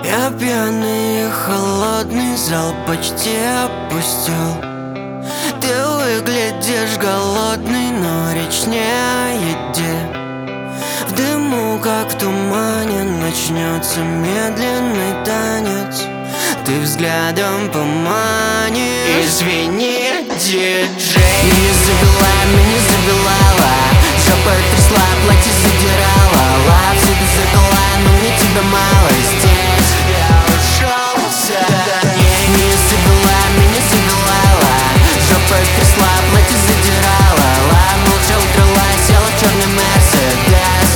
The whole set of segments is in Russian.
Я пьяный и холодный, зал почти опустел. Ты выглядишь голодный, но речь не о еде. В дыму, как в тумане, начнется медленный танец. Ты взглядом поманишь. Извини, диджей. Меня завела, меня завела. Жопа трясла, платье задирала. Всюду зеркала, но мне тебя мало здесь. Я ушел за ней. Меня завела, меня завела. Жопа трясла, платье задирала. Молча удрала, села в черный Мерседес.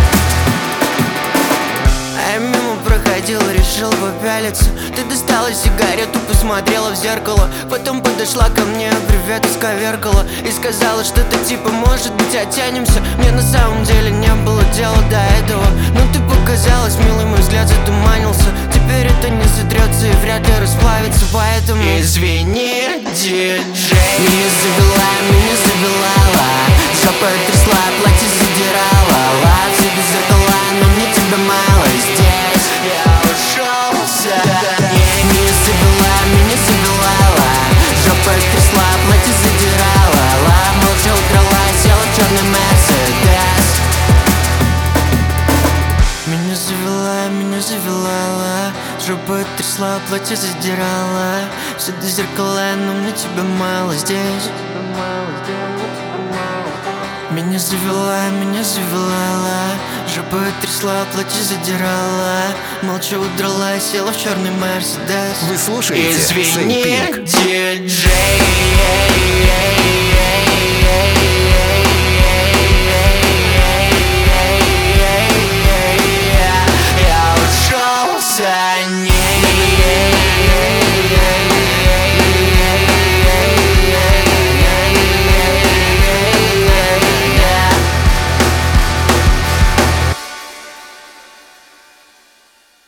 А я мимо проходил, решил попялиться. Ты достала сигарету, посмотрела в зеркало. Потом подошла ко мне, привет, исковеркала. И сказала, что-то типа, может быть, оттянемся. Мне на самом деле не было дела до этого. Но ты показалась, милый, мой взгляд затуманился. Теперь это не сотрется и вряд ли расплавится. Поэтому извини, диджей. Меня завела, меня завела. Жопа трясла, платье задирала. Всюду зеркала, но мне тебя мало здесь. Я ушел за ней. Меня завела, меня завела. Жопа трясла, платье задирала. Молча удрала, села в черный Мерседес. Меня завела, меня завела. Жопа трясла, платье задирала. Всюду зеркала, но мне тебя мало здесь. Меня завела, меня завела. Жопа трясла, платье задирала. Молча удрала, села в черный Мерседес. Вы слушаете Извини, Saint Pink. диджей.